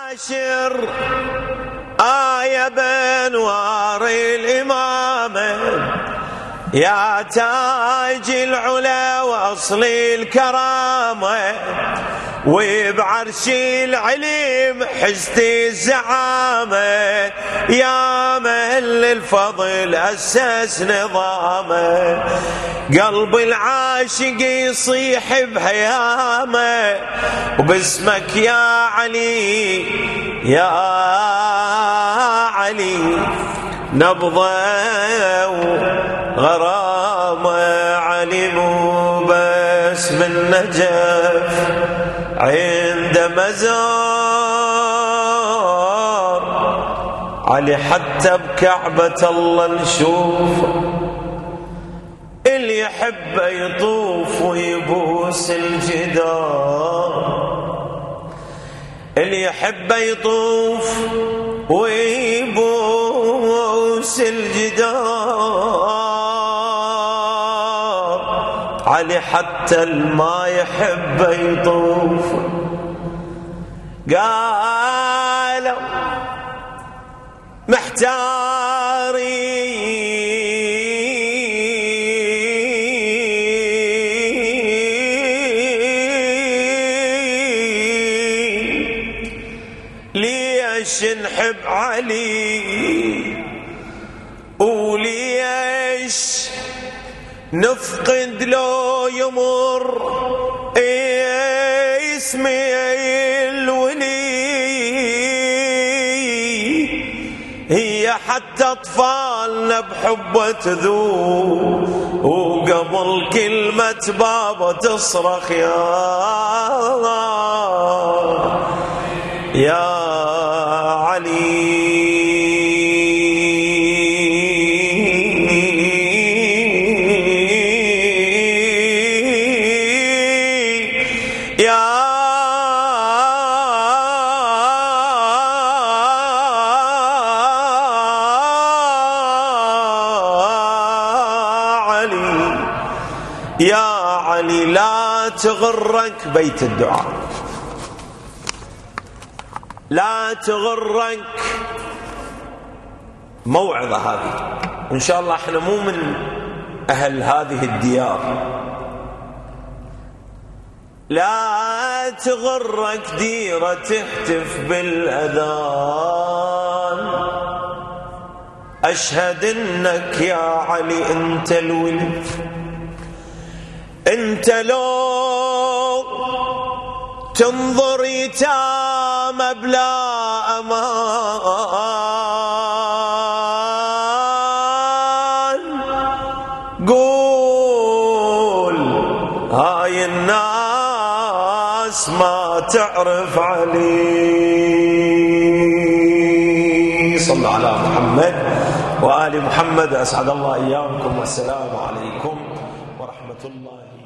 عاشر آية بأنوار الإمامة، يا تاج العلا وأصل الكرامة، وبعرش العلم حزت الزعامة، يا من للفضل أسس نظامه، قلب العاشق يصيح بهيامه، وباسمك يا علي يا علي نبضه وغرامه، علي مو بس بالنجف عند مزار، علي حتى بكعبة الله نشوفه، اللي يحب يطوف ويبوس الجدار، اللي يحب يطوف ويبوس الجدار، علي حتى الما يحب يطوف. قالوا ليش نحب علي وليش نفقد لو يمر اسمي الولي، هي حتى اطفالنا بحبه تذوب، وقبل كلمة بابا تصرخ يا علي. يا علي يا علي لا تغرك بيت الدعاء، لا تغرك موعظة هذه، وإن شاء الله احنا مو من أهل هذه الديار، لا تغرك ديرة تهتف بالأذان، أشهد إنك يا علي أنت الولي، أنت لو تنظر يتام بلا أمان، قول هاي الناس ما تعرف علي. صلوا على محمد وآل محمد، أسعد الله أيامكم، والسلام عليكم ورحمة الله.